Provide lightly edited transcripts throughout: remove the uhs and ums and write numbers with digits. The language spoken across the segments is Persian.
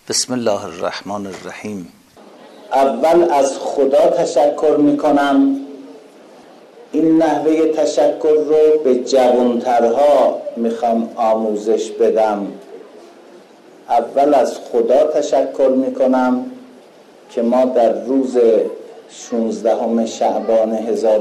بسم الله الرحمن الرحیم. اول از خدا تشکر میکنم. این نحوه تشکر رو به جوانترها میخوام آموزش بدم. اول از خدا تشکر میکنم که ما در روز 16 شعبان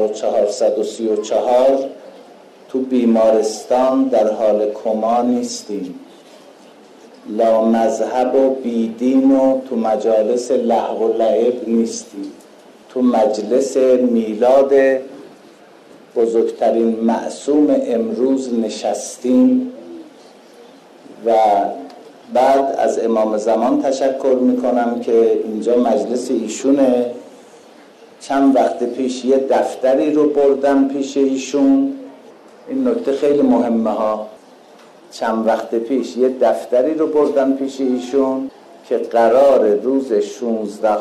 1434 تو بیمارستان در حال کما نیستیم، لا مذهب و بیدین و تو مجالس لهو و لعب نیستیم، تو مجلس میلاد بزرگترین معصوم امروز نشستیم. و بعد از امام زمان تشکر میکنم که اینجا مجلس ایشونه. چند وقت پیش یه دفتری رو بردم پیش ایشون. این نکته خیلی مهمه ها. چند وقت پیش یه دفتری رو بردم پیش ایشون که قرار روز 16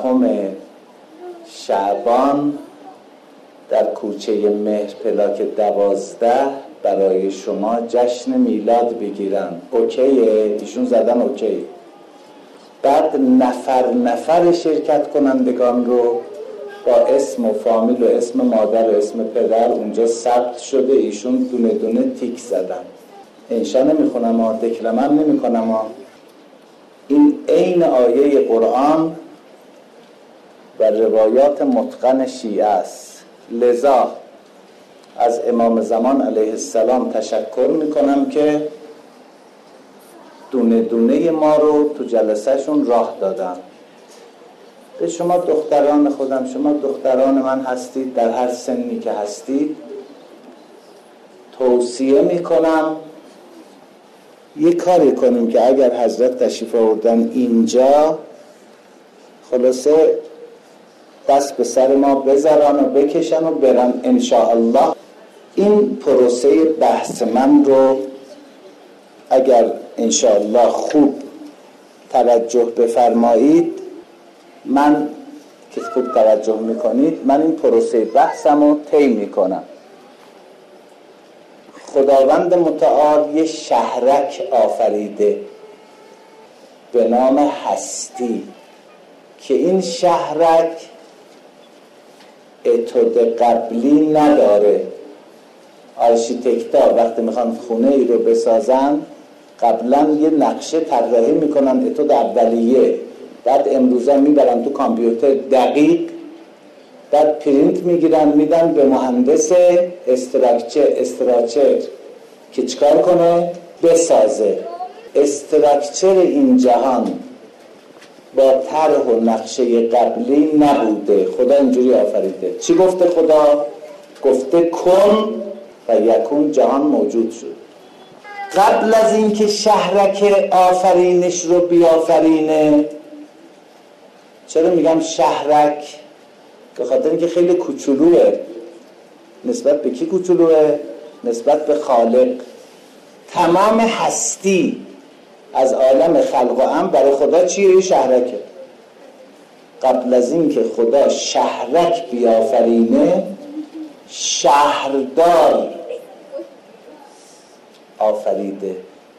شعبان در کوچه مهر پلاک 12 برای شما جشن میلاد بگیرن. اوکیه؟ ایشون زدن اوکی. بعد نفر شرکت کنندگان رو با اسم و فامیل و اسم مادر و اسم پدر اونجا ثبت شده. ایشون دونه دونه تیک زدن. انشا نمیخونم دکلمم نمیکنم. این عین آیه قرآن و روایات متقن شیعه است. لذا از امام زمان علیه السلام تشکر میکنم که دونه دونه ما رو تو جلسه شون راه دادن. به شما دختران خودم، شما دختران من هستید، در هر سنی که هستید توصیه میکنم یه کاری کنیم که اگر حضرت تشریف آوردن اینجا خلاصه دست به سر ما بذارن و بکشن و برن انشاءالله. این پروسه بحث من رو اگر انشاءالله خوب توجه بفرمایید، من که خوب توجه میکنید، من این پروسه بحثم رو طی میکنم. خداوند متعال یه شهرک آفریده به نام هستی که این شهرک اتود قبلی نداره. آرشیتکتا وقتی میخوان خونه ای رو بسازن قبلا یه نقشه طراحی میکنن اتود اولیه، بعد امروزا میبرن تو کامپیوتر دقیق، بعد پرینت میگیرن میدن به مهندس استراکچر که چکار کنه؟ بسازه. استراکچر این جهان با طرح و نقشه قبلی نبوده. خدا اینجوری آفریده. چی گفته خدا؟ گفته کن و یکون، جهان موجود شد. قبل از اینکه شهرک آفرینش رو بیافرینه، چرا میگم شهرک؟ به خاطر اینکه خیلی کوچولوه. نسبت به کی کوچولوه؟ نسبت به خالق. تمام هستی از عالم خلق و امر برای خدا چیه؟ یه شهرکه. قبل از این که خدا شهرک بیافرینه شهردار آفریده.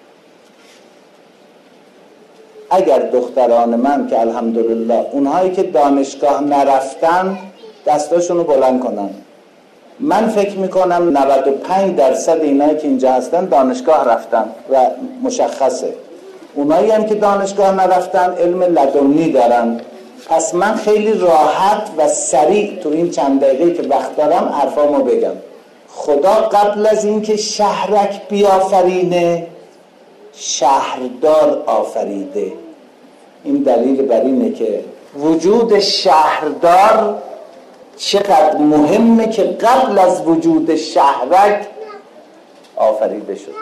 اگر دختران من که الحمدلله اونهایی که دانشگاه نرفتن دستاشونو بلند کنن، من فکر میکنم 95% اینایی که اینجا هستن دانشگاه رفتن و مشخصه. اونایی هم که دانشگاه نرفتن علم لدنی دارن. پس من خیلی راحت و سریع تو این چند دقیقه که وقت دارم حرفامو بگم. خدا قبل از این که شهرک بیافرینه شهردار آفریده. این دلیل بر اینه که وجود شهردار چقدر مهمه که قبل از وجود شهرک آفریده شد.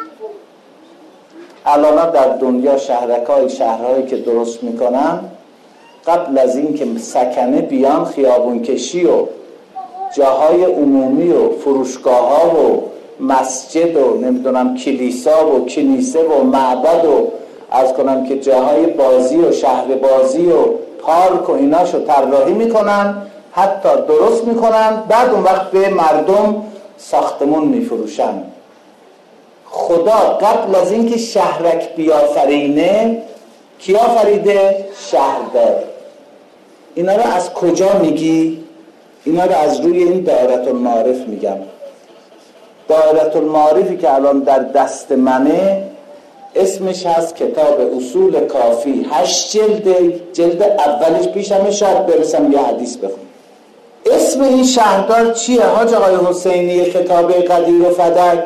الان در دنیا شهرهایی که درست میکنن قبل از این که سکنه بیان خیابون کشی و جاهای عمومی و فروشگاه ها و مسجد و نمیدونم کلیسا و کنیسه و معبد و عرض کنم که جاهای بازی و شهر بازی و پارک و ایناشو طراحی میکنن، حتی درست میکنن، بعد اون وقت به مردم ساختمون میفروشن. خدا قبل از اینکه شهرک بیافرینه کی آفریده؟ شهردار. اینا رو از کجا میگی؟ اینا رو از روی این دایره المعارف میگم. دایره المعارفی که الان در دست منه اسمش هست کتاب اصول کافی، 8 جلد. جلد اولش پیشمه، شاید برسم یه حدیث بخونم. اسم این شهردار چیه حاج آقای حسینی خطابه قدیر و فدک؟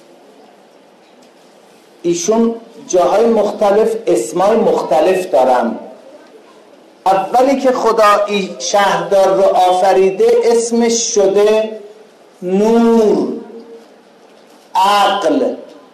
ایشون جاهای مختلف اسمای مختلف دارن. اولی که خدا این شهردار رو آفریده اسمش شده نور، عقل،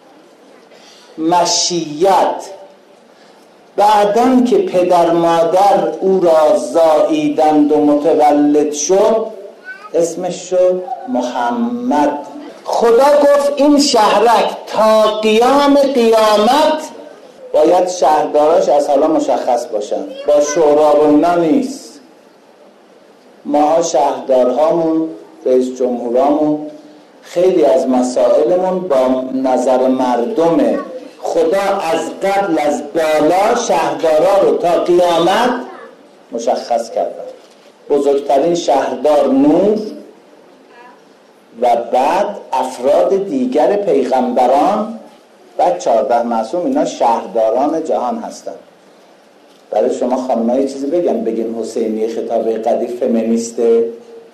مشیت. بعدن که پدر مادر او را زاییدند و متولد شد اسمش شد محمد. خدا گفت این شهرک تا قیام قیامت باید شهرداراش از حالا مشخص باشن، با شورا و اینا نیست. ماها شهردارهامون، رئیس جمهورامون، خیلی از مسائلمون با نظر مردمه. خدا از قبل از بالا شهردارا رو تا قیامت مشخص کرده. بزرگترین شهردار نور و بعد افراد دیگر پیغمبران و 14 معصوم، اینا شهرداران جهان هستن. برای شما خانم‌ها یه چیزی بگم حسینی خطابه قدیر فمینیسته.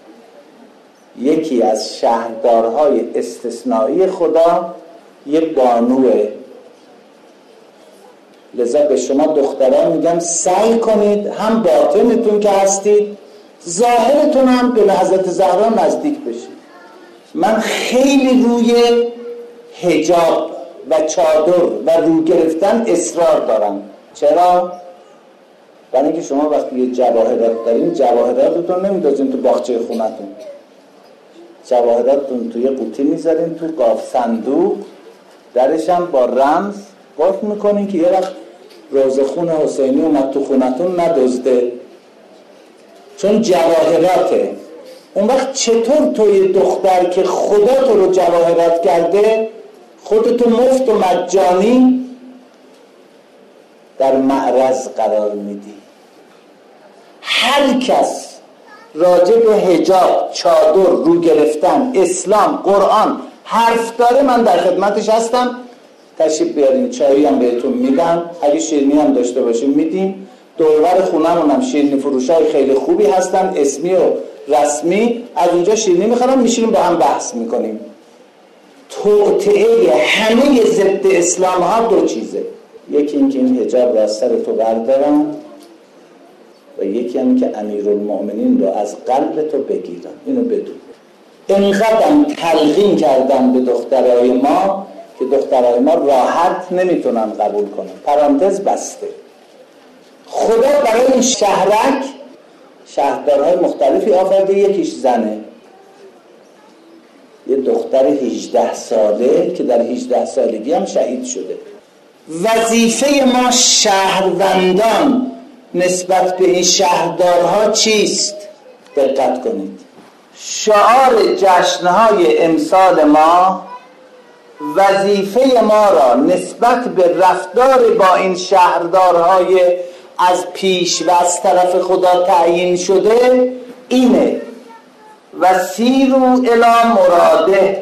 یکی از شهردارهای استثنایی خدا یه بانوه. لذا به شما دختران میگم سعی کنید هم باطنتون که هستید ظاهرتون هم به حضرت زهرا نزدیک بشید. من خیلی روی حجاب و چادر و رو گرفتن اصرار دارم. چرا؟ برای اینکه شما وقتی یه جواهرات دارین جواهراتتون نمیدازین تو باغچه خونتون، جواهراتتون توی قوطی میذارین تو قاف صندوق، درش هم با رمز قفل میکنین که یه وقت روزخون حسینی اومد تو خونتون ندزده، چون جواهراته. اون وقت چطور توی دختر که خدا تو رو جواهرات کرده خودتو مفت و مجانی در معرض قرار میدی؟ هر کس راجع به حجاب، چادر، رو گرفتن، اسلام، قرآن حرف داره من در خدمتش هستم. تشریف بیارین، چایی هم بهتون میدم، اگه شیرینی هم داشته باشیم میدیم. دورور خونمون هم شیرینی فروشای خیلی خوبی هستن، اسمی و رسمی. از اونجا شیرینی میخرم، میشینیم با هم بحث میکنیم. توطئه همه ضد اسلام ها دو چیزه، یکی این که این حجاب را از سر تو بردارن و یکی هم که امیرالمؤمنین رو از قلب تو بگیرن. اینو بدون. اینقدر تلقین کردن به دخترای ما که دخترای ما راحت نمیتونن قبول کنن. پرانتز بسته. خدا برای این شهرک شهردارهای مختلفی آفرده. یکیش زنه، یه دختر 18 ساله که در 18 سالگی هم شهید شده. وظیفه ما شهروندان نسبت به این شهردارها چیست؟ دقت کنید. شعار جشنهای امسال ما وظیفه ما را نسبت به رفتار با این شهردارهای از پیش و از طرف خدا تعیین شده اینه: وسیروا الی مراده.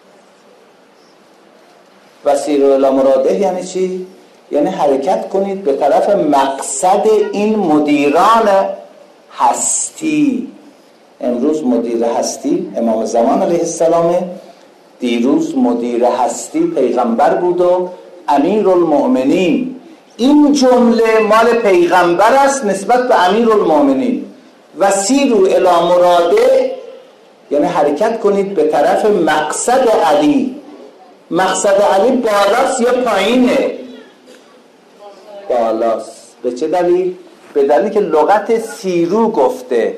وسیروا الی مراده یعنی چی؟ یعنی حرکت کنید به طرف مقصد این مدیران هستی. امروز مدیر هستی امام زمان علیه السلام، دیروز مدیر هستی پیغمبر بود و امیرالمؤمنین. این جمله مال پیغمبر است نسبت به امیرالمؤمنین. وسیروا الی مراده یعنی حرکت کنید به طرف مقصد علی. مقصد علی بالاست یا پایینه؟ بالاست. به چه دلیل؟ به دلیلی که لغت سیرو گفته.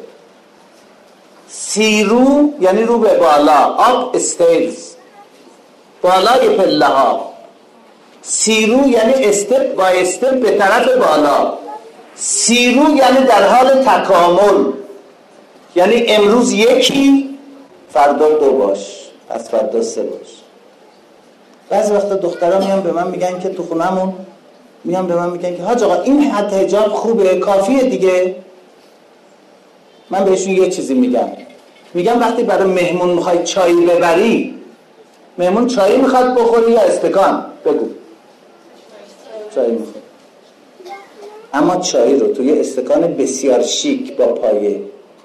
سیرو یعنی رو به بالا، آپ استیلز، بالای پله ها. سیرو یعنی استپ با استپ به طرف بالا. سیرو یعنی در حال تکامل، یعنی امروز یکی، فردا دو باش، پس فردا سه باش. بعضی وقتا دخترها میان به من میگن که تو خونمون میان به من میگن که حاج آقا این حد حجاب خوبه، کافیه دیگه. من بهشون یه چیزی میگم وقتی برای مهمون میخوای چای ببری، مهمون چای میخواد بخوری یا استکان؟ بگو. چای میخواد. اما چای رو توی استکان بسیار شیک با پایه،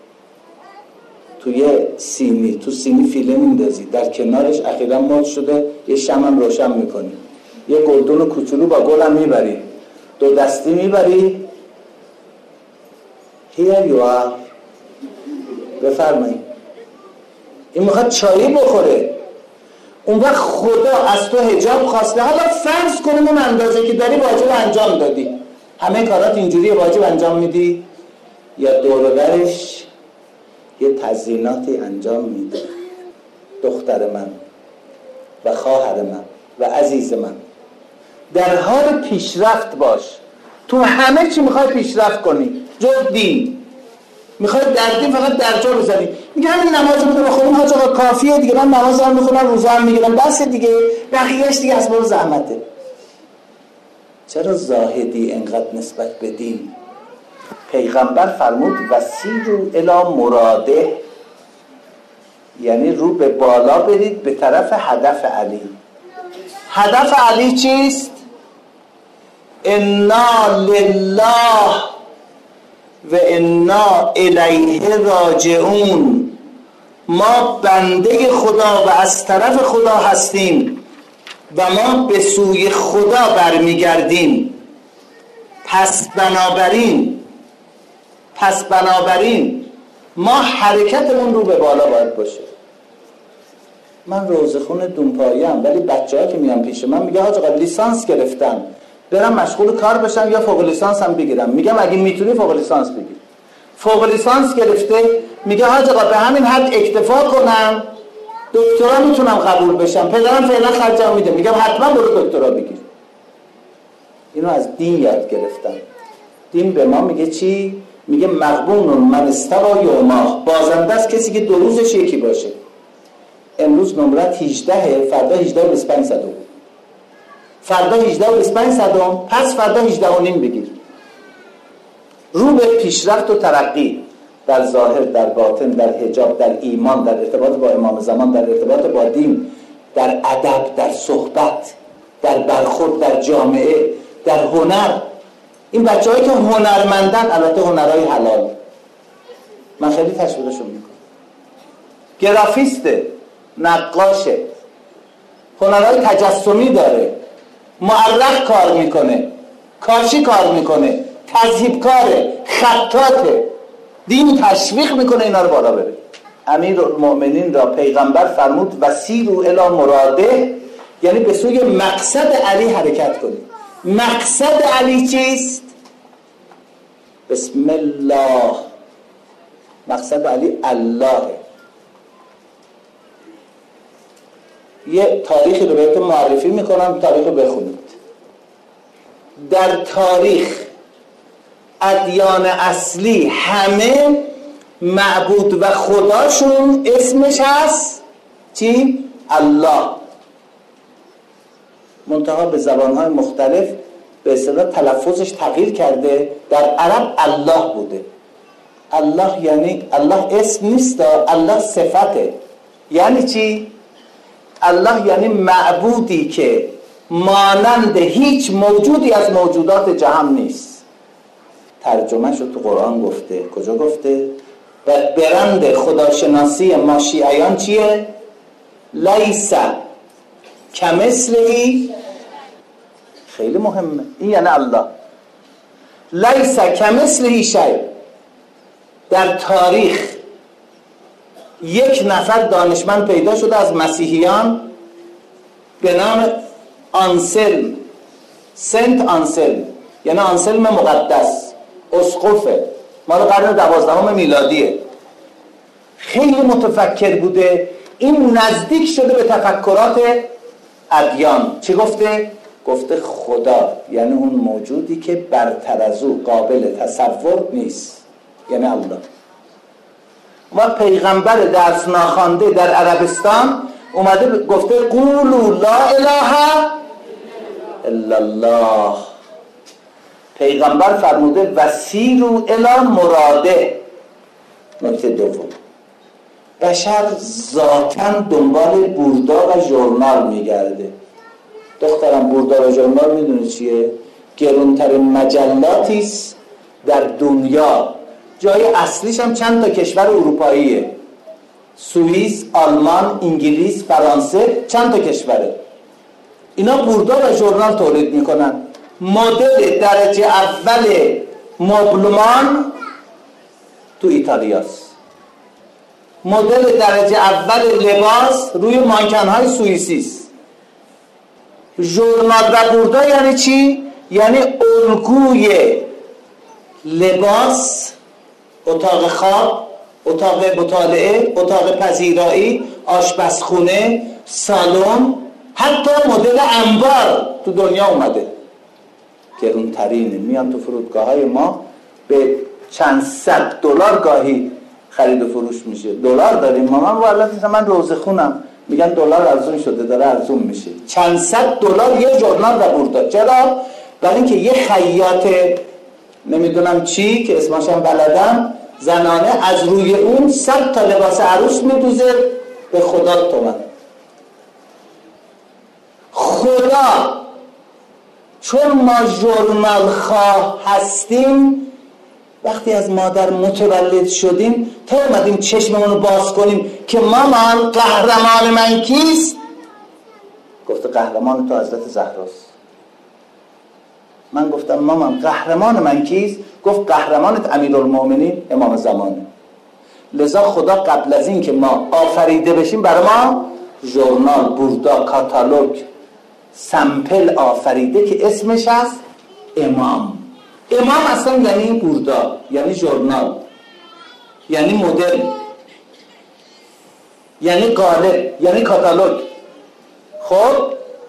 توی سینی، تو سینی فیله میندازی، در کنارش اخیراً مد شده یه شمعم روشن میکنی، یه گلدون کوچولو با گلم میبری، 2 دستی میبری. Here you are. بفرمایید. این میخواد چایی بخوره. اون وقت خدا از تو حجاب خواسته، حالا فرض کنیم اون اندازه که داری واجب انجام دادی، همه کارات اینجوری واجب انجام میدی، یا دور و برش یه تزییناتی انجام میده. دختر من و خواهر من و عزیز من، در حال پیشرفت باش. تو همه چی میخوای پیشرفت کنی جز دین. میخوای در دین فقط درجا بزنی. میگه همین نماز رو بخونیم حاج آقا کافیه دیگه، من نماز هم میخونم، روزه هم میگیرم، بس دیگه، بقیه‌اش دیگه اسباب زحمته. چرا زاهدی انقدر نسبت به دین؟ پیغمبر فرمود وسیروا الی مراده، یعنی رو به بالا برید به طرف هدف علی. هدف علی چیست؟ انا لله و انا الیه راجعون. ما بنده خدا و از طرف خدا هستیم و ما به سوی خدا برمیگردیم. پس بنابراین ما حرکتمون رو به بالا باید باشه. من روزخون دونپایه‌ام، ولی بچه‌ها که میان پیش من میگه حاج آقا لیسانس گرفتم، برم مشغول کار بشم یا فوق لیسانس هم بگیرم. میگم اگه میتونی فوق لیسانس بگیر. فوق لیسانس گرفته میگه حاج آقا به همین حد اکتفا کنم، دکترا میتونم قبول بشم، پدرم فعلا خرجم میده. میگم حتما برو دکترا بگیر. اینو از دین یاد گرفتم. دین به ما میگه چی؟ میگه مغبون من استوى یوما، بازنده است کسی که 2 روزش یکی باشه. امروز نمرت 18، فردا 18.25 فردا 18.25، پس فردا 18.5 بگیر. رو به پیشرفت و ترقی در ظاهر، در باطن، در حجاب، در ایمان، در ارتباط با امام زمان، در ارتباط با دین، در ادب، در صحبت، در برخورد در جامعه، در هنر. این بچه‌هایی که هنرمندن، البته هنرهای حلال، من خیلی تشویقشون میکنم، گرافیسته، نقاشه، هنرهای تجسمی داره، معرق کار میکنه، کاشی کار میکنه، تذهیب کاره، خطاطه، دین تشویق میکنه اینا رو بالا بره. امیرالمؤمنین را پیغمبر فرمود وسیروا الی مراده، یعنی به سوی مقصد علی حرکت کنید. مقصد علی چیست؟ بسم الله. مقصد علی الله. یه تاریخی رو بهتون معرفی میکنم، تاریخ رو بخونید. در تاریخ ادیان اصلی همه معبود و خداشون اسمش هست چی؟ الله. منتها به زبانهای مختلف به اصطلاح تلفظش تغییر کرده. در عرب الله بوده. الله یعنی الله اسم نیست، الله صفته. یعنی چی؟ الله یعنی معبودی که مانند هیچ موجودی از موجودات جهان نیست. ترجمهش رو تو قرآن گفته. کجا گفته؟ و برند خداشناسی ما شیعیان چیه؟ لیس کمثلهی. خیلی مهمه این، یعنی الله لیس کمثلهی شیء. در تاریخ یک نفر دانشمند پیدا شده از مسیحیان به نام آنسلم، سنت آنسلم، یعنی آنسلم مقدس، اسقفه، مال قرن 12 میلادیه. خیلی متفکر بوده. این نزدیک شده به تفکرات ادیان. چی گفته؟ گفته خدا یعنی اون موجودی که برتر از او قابل تصور نیست، یعنی الله. و پیغمبر درس ناخوانده در عربستان اومده گفته قولوا لا اله الا الله. پیغمبر فرموده وسیروا الی مراده. نکته دوم، بشر ذاتاً دنبال بوردا و ژورنال میگرده. دخترم بوردا و ژورنال میدونه چیه؟ گرونترین مجلاتی است در دنیا. جای اصلیش هم چند تا کشور اروپاییه، سوئیس، آلمان، انگلیس، فرانسه، چند تا کشوره. اینا بوردا و ژورنال تولید میکنن. مدل درجه اول مبلمان تو ایتالیاست. مدل درجه اول لباس روی مانکن‌های سوئیسی است. ژورنال و بوردا یعنی چی؟ یعنی الگوی لباس، اتاق خواب، اتاق مطالعه، اتاق پذیرایی، آشپزخونه، سالن، حتی مدل انبار تو دنیا اومده. گرونترینه. میان تو فرودگاه‌های ما به چند صد دلار گاهی خرید و فروش میشه. دلار داریم ما والله من روزه خونم میگن دلار ارزون شده، داره ارزون میشه. چند صد دلار یه ژورنال و بوردا. چرا؟ برای اینکه یه خیاط نمیدونم چی که اسمش هم بلدم زنانه از روی اون 100 تا لباس عروس میدوزه به خدا تومن. خدا چون ما ژورنال خواه هستیم، وقتی از مادر متولد شدیم تا اومدیم چشممون رو باز کنیم که مامان قهرمان من کیست؟ گفته قهرمان تو حضرت زهراست. من گفتم مامان قهرمان من کیست؟ گفت قهرمانت امیرالمومنین امام زمانه. لذا خدا قبل از این که ما آفریده بشیم برای ما ژورنال، بوردا، کاتالوگ، سمپل آفریده که اسمش هست امام. امام اصلا یعنی بوردا، یعنی ژورنال، یعنی مدل، یعنی قالب، یعنی کاتالوگ. خب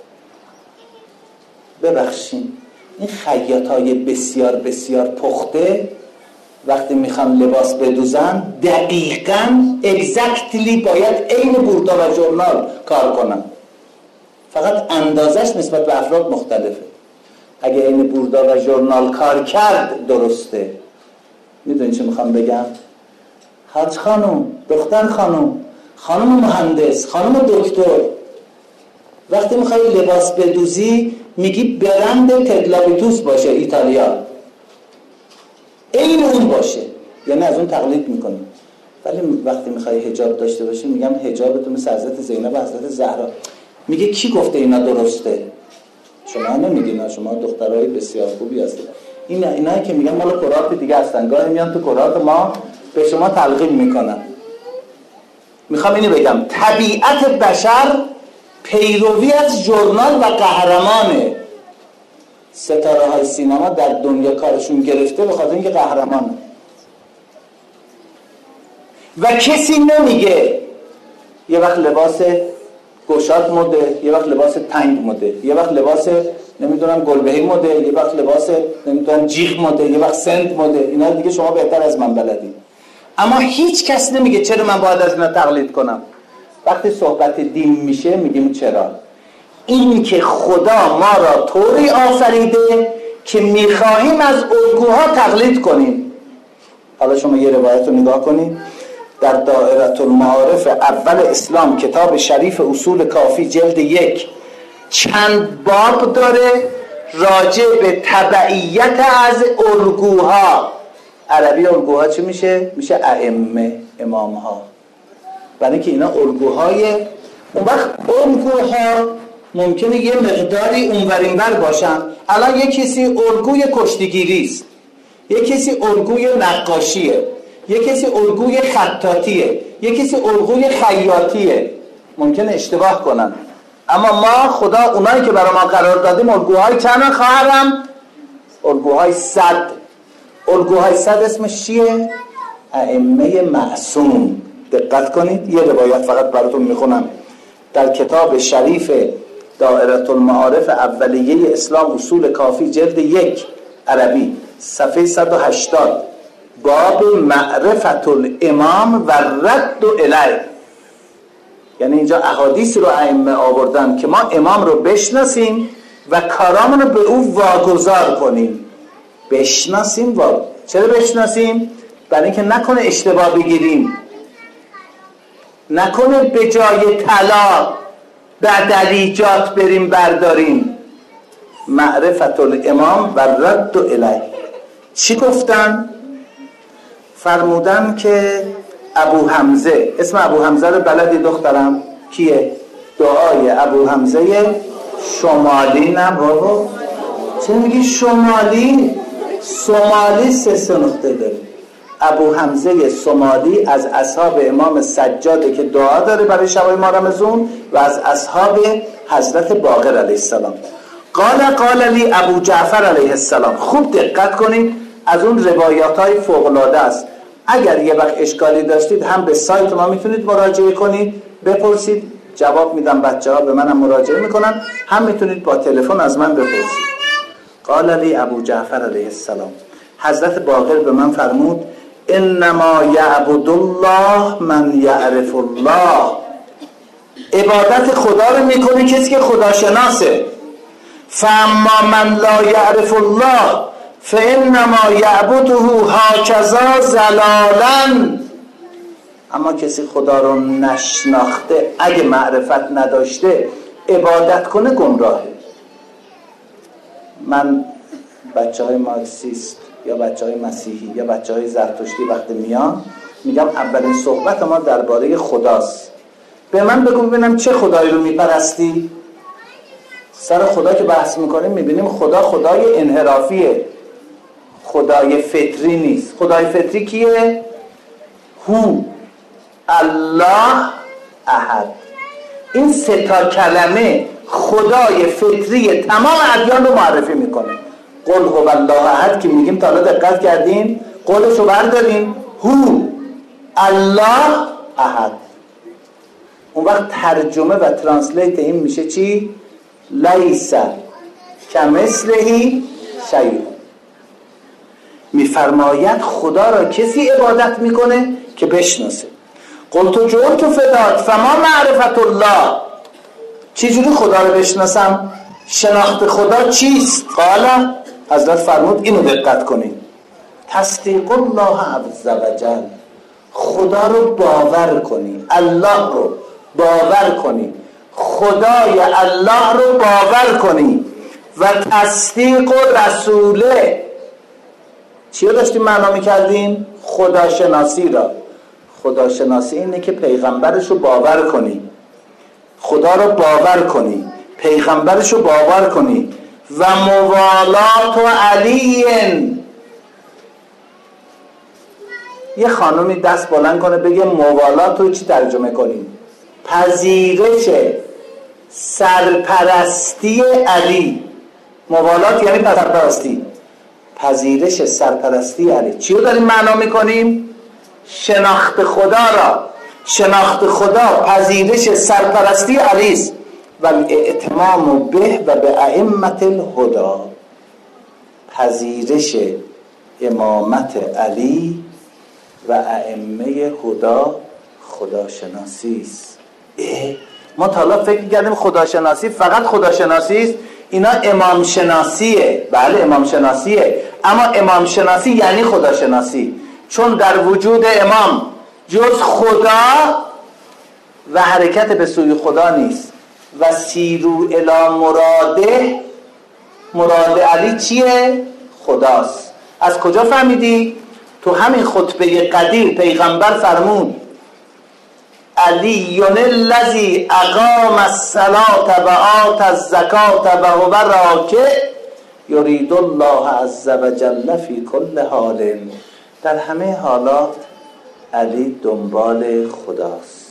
ببخشید این خیاطای بسیار بسیار پخته وقتی میخوان لباس بدوزن دقیقاً اگزکتلی باید عین بوردا و ژورنال کار کنن، فقط اندازش نسبت به افراد مختلفه. اگه این بوردا و ژورنال کار کرد درسته. میدونی چه میخوام بگم؟ حاج خانم، دختر خانم، خانم مهندس، خانم دکتر، وقتی میخوای لباس بدوزی میگی برند تدلابیتوس باشه ایتالیا، این اون باشه، یعنی از اون تقلید میکنی. ولی وقتی میخوای حجاب داشته باشی میگم حجابتون مثل حضرت زینب و حضرت زهرا. میگه کی گفته اینا درسته؟ شما نمیگین، شما دخترای بسیار خوبی هستید. اینایی که میگن مال کرات دیگه هستن، گاهی میان تو کرات ما به شما تلقین میکنن. میخوام اینو بگم طبیعت بشر پیروی از ژورنال و قهرمانه. ستاره های سینما در دنیا کارشون گرفته به خاطر اینکه قهرمانه و کسی نمیگه یه وقت لباس گشاد مده، یه وقت لباس تنگ مده، یه وقت لباس نمیدونم گلبهی مده، یه وقت لباس نمیدونم جیغ مده، یه وقت سند مده. اینا دیگه شما بهتر از من بلدید. اما هیچ کس نمیگه چرا من باید از اینا تقلید کنم. وقتی صحبت دین میشه میگیم چرا؟ این که خدا ما را طوری آفریده که میخواهیم از الگوها تقلید کنیم. حالا شما یه روایت رو نگاه کنید در دائره المعارف اول اسلام، کتاب شریف اصول کافی جلد 1 چند باب داره راجع به تبعیت از الگوها. عربی الگوها چی میشه؟ میشه ائمه، امامها. برای اینکه اینا الگوهای، اون وقت الگوها ممکنه یه مقداری اونور اینور باشن. الان یه کسی الگوی کشتیگیری است، یه کسی الگوی نقاشیه، یه کسی الگوی خطاطیه، یه کسی الگوی خیاطیه. ممکنه اشتباه کنن، اما ما خدا اونایی که برای ما قرار دادیم الگوهای چند خواهرم؟ الگوهای 100. الگوهای 100 اسمش چیه؟ ائمه معصوم. دقت کنید، یه روایت فقط براتون میخونم در کتاب شریف دائره المعارف اولیه اسلام اصول کافی جلد 1 عربی صفحه 180 باب معرفت الامام و رد الیه. یعنی اینجا احادیث رو ائمه آوردن که ما امام رو بشناسیم و کارامون رو به او واگذار کنیم. بشناسیم. چرا بشناسیم؟ برای اینکه نکنه اشتباه بگیریم، نکنه به جای طلا بدلیجات بریم برداریم. معرفت الامام و رد الیه. چی گفتن؟ فرمودن که ابو حمزه، اسم ابو حمزه رو بلدی دخترم؟ کیه؟ دعای ابو حمزه شمالی. نه بابا، چه میگی شمالی؟ سومالی 3 نقطه داره. ابو حمزه سومالی از اصحاب امام سجاده که دعا داره برای شبای ما رمضان و از اصحاب حضرت باقر علیه السلام. قال لی ابو جعفر علیه السلام. خوب دقت کنید، از اون روایات‌های فوق‌العاده است. اگر یه وقت اشکالی داشتید هم به سایت ما میتونید مراجعه کنید، بپرسید، جواب میدم، بچه‌ها به منم مراجعه میکنن، هم میتونید با تلفن از من بپرسید. قال لی ابو جعفر علیه السلام، حضرت باقر به من فرمود انما یعبد الله من یعرف الله. عبادت خدا رو میکنه کسی که خدا شناسه. فاما من لا یعرف الله فانما یعبده هکذا ضلالا. اما کسی خدا رو نشناخته، اگه معرفت نداشته عبادت کنه، گمراهه. من بچه های مارکسیست یا بچه های مسیحی یا بچه های زرتشتی وقتی میان میگم اولین صحبت ما درباره خداست. به من بگو ببینم چه خدایی رو میپرستی؟ سر خدا که بحث میکنیم میبینیم خدا خدای انحرافیه، خدای فطری نیست. خدای فطری کیه؟ هو الله احد. این 3 کلمه خدای فطری تمام ادیان رو معرفی میکنه. قل هو الله احد که میگیم تا حالا دقت کردین؟ قولشو بردارین، هو الله احد. اون وقت ترجمه و ترانسلیت این میشه چی؟ لیس کمثله شیء. میفرماید خدا را کسی عبادت میکنه که بشناسه. قلت جئت فداک فما معرفت الله. چجوری خدا رو بشناسم؟ شناخت خدا چیست؟ قال، حضرت فرمود اینو دقت کنید، تصدیق الله عز وجل، خدا رو باور کنی، الله رو باور کنی، خدای الله رو باور کنی و تصدیق رسوله. چی رو داشتیم معنا می‌کردیم؟ خداشناسی را. خداشناسی اینه که پیغمبرش رو باور کنی، خدا رو باور کنی، پیغمبرش رو باور کنی و موالات و علی. یه خانومی دست بلند کنه بگه موالات رو چی ترجمه کنیم؟ پذیرش سرپرستی علی. موالات یعنی سرپرستی، پذیرش سرپرستی علی. چی رو داریم معنا میکنیم؟ شناخت خدا را. شناخت خدا پذیرش سرپرستی علی است و الاعتمام به و به ائمه الهدی. پذیرش امامت علی و ائمه هدا خداشناسی است. ما تا حالا فکر کردیم خداشناسی فقط خداشناسی است، اینا امام شناسیه. بله امام شناسیه، اما امام شناسی یعنی خداشناسی، چون در وجود امام جز خدا و حرکت به سوی خدا نیست. و سیرو الی مراده، مراد علی چیه؟ خداست. از کجا فهمیدی؟ تو همین خطبه قدیر پیغمبر فرمود علی الذی اقام الصلاة و آت الزکاة و هو راکع یرید الله عز وجل فی کل حال. در همه حالات علی دنبال خداست.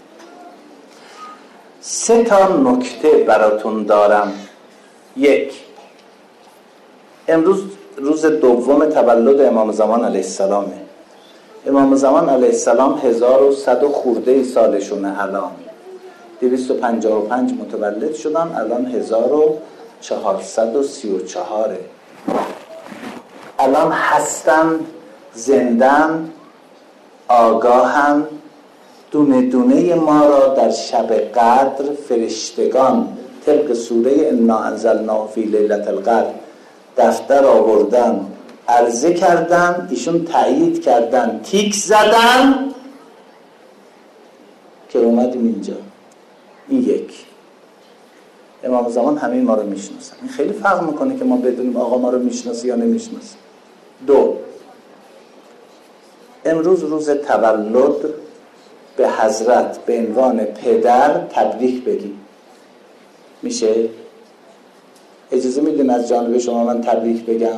3 نکته براتون دارم. 1. امروز روز دوم تولد امام زمان علیه السلامه. امام زمان علیه السلام 1100 خورده سالشونه. الان 255 متولد شدن، الان 1434. الان هستن، زندن، آگاهن. دونه دونه ما را در شب قدر فرشتگان طبق سوره انا انزلناه فی لیلة القدر دفتر آوردن عرضه کردن، ایشون تایید کردن، تیک زدن که اومدیم اینجا. این یک. امام زمان همه ما رو میشناسن. این خیلی فرق میکنه که ما بدونیم آقا ما رو میشناسه یا نمیشناسه. دو، امروز روز تولد به حضرت به عنوان پدر تبریک بگیم. میشه؟ اجازه میدین از جانب شما من تبریک بگم؟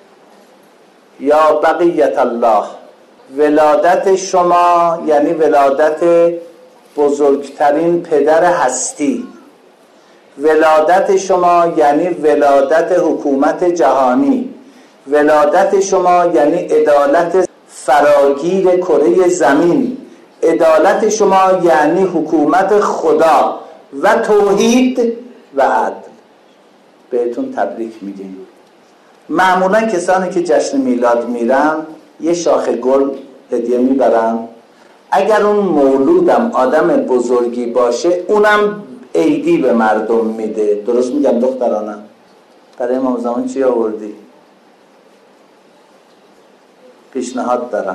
یا بقیت الله، ولادت شما یعنی ولادت بزرگترین پدر هستی، ولادت شما یعنی ولادت حکومت جهانی، ولادت شما یعنی عدالت فراگیر کره زمین، عدالت شما یعنی حکومت خدا و توحید و عدل. بهتون تبریک میگیم. معمولا کسانی که جشن میلاد میرن یه شاخ گل هدیه میبرن. اگر اون مولودم آدم بزرگی باشه اونم عیدی به مردم میده. درست میگم دخترانم؟ برای امام زمان چی آوردی؟ پیشنهاد دارم.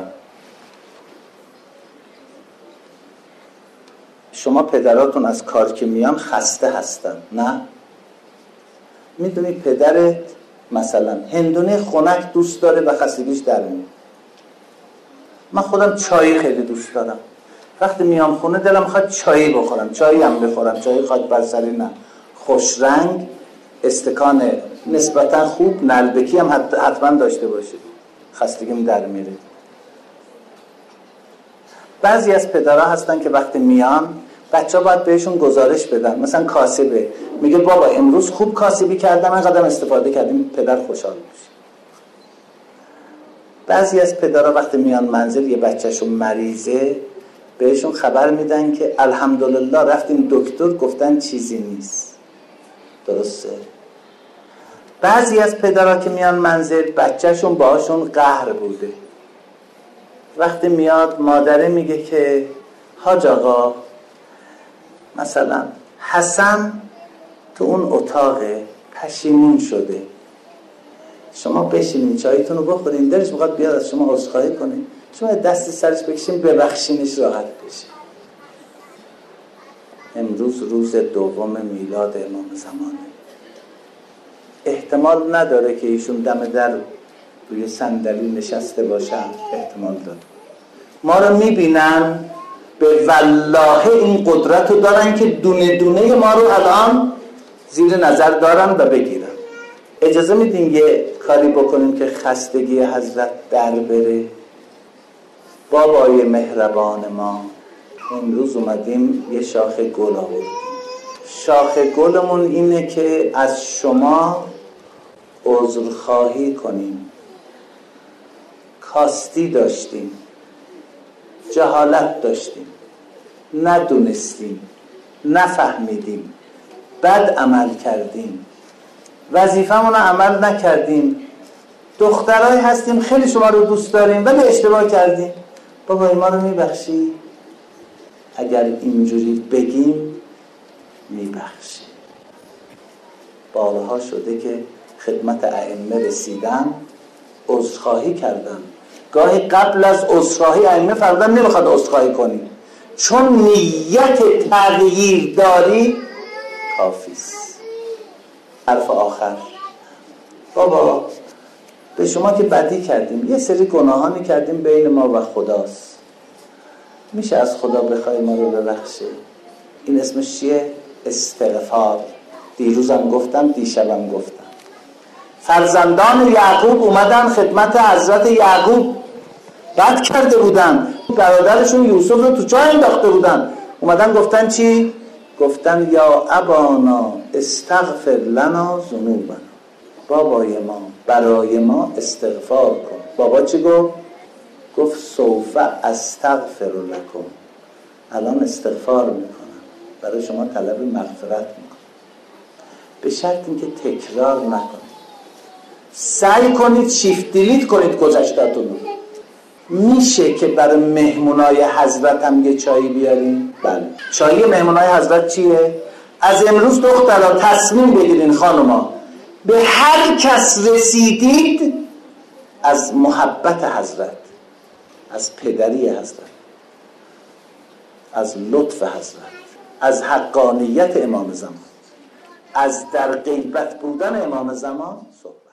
شما پدراتون از کار که میان خسته هستن، نه؟ میدونی پدرت مثلا هندونه خنک دوست داره و خستگیش در میاد. من خودم چای خیلی دوست دارم. وقتی میام خونه دلم میخواد چای بخورم، چایی هم بخورم، چای خاک بر سری نه، خوش رنگ، استکان نسبتا خوب، نلبکی هم حتما داشته باشه، خستگیم در میره. بعضی از پدرها هستن که وقتی میان بچه ها باید بهشون گزارش بدن. مثلا کاسبه میگه بابا امروز خوب کاسبی کردم، اینقدر استفاده کردیم، پدر خوشحال میشه. بعضی از پدرها وقتی میان منزل یه بچهشون مریضه بهشون خبر میدن که الحمدلله رفتیم دکتر گفتن چیزی نیست. درسته؟ بعضی از پدرها که میان منزل بچهشون باهاشون قهر بوده، وقتی میاد مادره میگه که حاج آقا مثلا حسن تو اون اتاق پشیمون شده، شما بشینین چایتون رو بخورین، دلش میخواد بیاد از شما عذرخواهی کنین، شما دست سرش بکشین ببخشینش راحت بشه. امروز روز دوم میلاد امام زمانه. احتمال نداره که ایشون دم در روی صندلی نشسته باشن، احتمال داره. ما رو میبینن، به والله این قدرت رو دارن که دونه دونه ما رو الان زیر نظر دارن و بگیرن. اجازه میدین یه کاری بکنیم که خستگی حضرت در بره؟ بابای مهربان ما، امروز اومدیم یه شاخ گل آوردیم. شاخ گلمون اینه که از شما عذرخواهی کنیم. کاستی داشتیم، جهالت داشتیم، ندونستیم، نفهمیدیم، بد عمل کردیم، وظیفمون رو عمل نکردیم. دخترای هستیم خیلی شما رو دوست داریم ولی اشتباه کردیم. بابا ما رو میبخشی؟ اگر اینجوری بگیم میبخشی. بارها شده که خدمت ائمه رسیدن، عذرخواهی کردن. گاهی قبل از عذرخواهی ائمه فرمودن نمیخواد عذرخواهی کنی، چون نیت تغییر داری کافیست. حرف آخر، بابا به شما که بدی کردیم، یه سری گناهانی کردیم بین ما و خداست، میشه از خدا بخوای ما رو ببخشه؟ این اسمش چیه؟ استغفار. دیروزم گفتم، دیشبم گفتم. فرزندان یعقوب اومدن خدمت حضرت یعقوب، بد کرده بودن، برادرشون یوسف رو تو چاه انداخته بودن، اومدن گفتن چی؟ گفتن یا ابانا استغفر لنا ذنوبنا، بابای ما برای ما استغفار کن. بابا چی گفت؟ گفت سوف استغفر لکم، الان استغفار میکنم، برای شما طلب مغفرت میکنم، به شرط اینکه تکرار نکنید. سعی کنید شیفت دیلیت کنید گذشته‌تون. میشه که برای مهمونای حضرت هم یه چایی بیاریم؟ بله. چایی مهمونای حضرت چیه؟ از امروز دخترها تصمیم بگیرین خانوما، به هر کس رسیدید از محبت حضرت، از پدری حضرت، از لطف حضرت، از حقانیت امام زمان، از در غیبت بودن امام زمان صحبت.